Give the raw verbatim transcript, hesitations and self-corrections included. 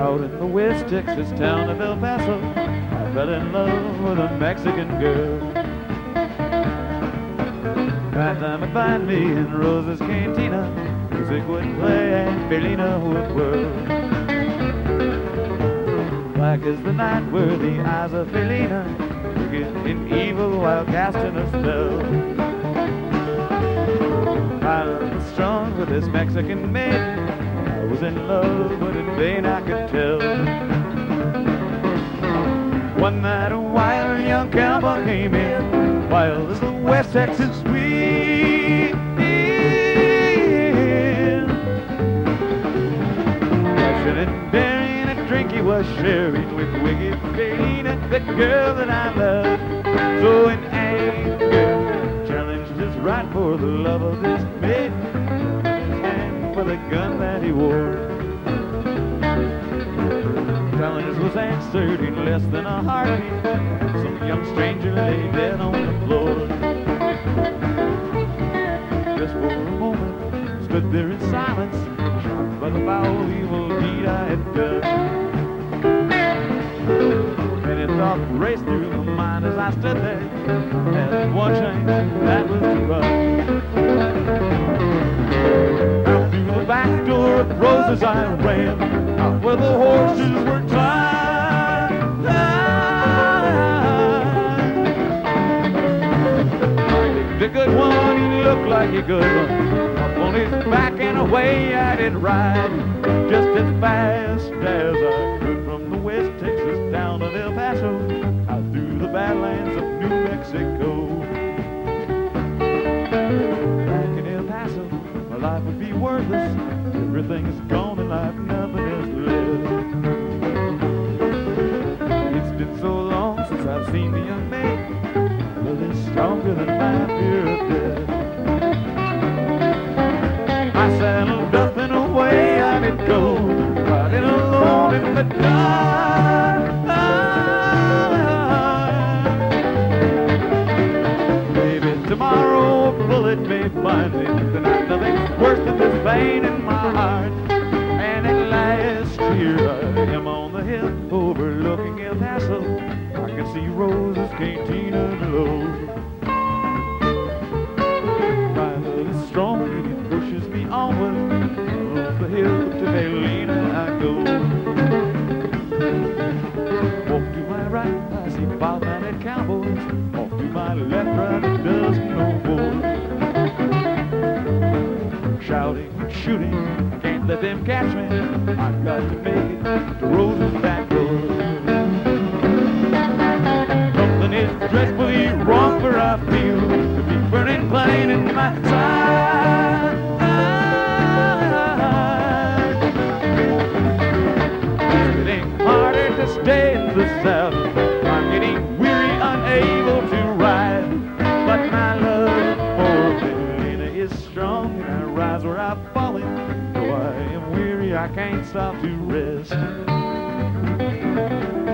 Out in the West Texas town of El Paso, I fell in love with a Mexican girl. That time I'd find me in Rosa's Cantina, music would play and Felina would whirl. Black as the night were the eyes of Felina, wicked and evil while casting a spell. I was strong with this Mexican maid, I was in love, but in vain I could tell. One night a wild young cowboy came in, wild as the West Texas wind. Rushing and bearing a drink he was sharing with wicked Felina, the girl that I loved. So in anger, challenged his right for the love of this maid, for the gun that he wore. Challenge was answered in less than a heartbeat. Some young stranger lay dead on the floor. Just for a moment, stood there in silence, shocked by the foul evil deed I had done. Many thoughts raced through my mind as I stood there. Had one change, that was to run. Back door of Rosa's I ran, out where the horses were tied. The good one, he looked like a good one. Up on his back and away I did ride, just as fast as I could from the West Texas town of El Paso, out through the badlands of New Mexico. Back in El Paso, my life would be worthless. Everything is gone in life, nothing is left. It's been so long since I've seen the young maid, my love is stronger than my fear of death. I saddled up and away I did go, riding alone in the dark. Maybe tomorrow a bullet may find me, tonight nothing's worse than this pain in my heart. And at last here I am on the hill overlooking El Paso. I can see Rosa's Cantina glow. My love is strong and it pushes me onward. Up the hill to Felina I go. Walk to my right, I see five-mounted cowboys. Off to my left, right, a dozen no more. Shouting and shooting, I can't let them catch me. I've got to make it to Rosa's back door. Something is dreadfully wrong, for I feel to be burning plain in my side. It's getting harder to stay in the saddle. I'm getting weary, unable to ride. But my love for Felina is strong, and I rise where I've fallen. Though I am weary, I can't stop to rest.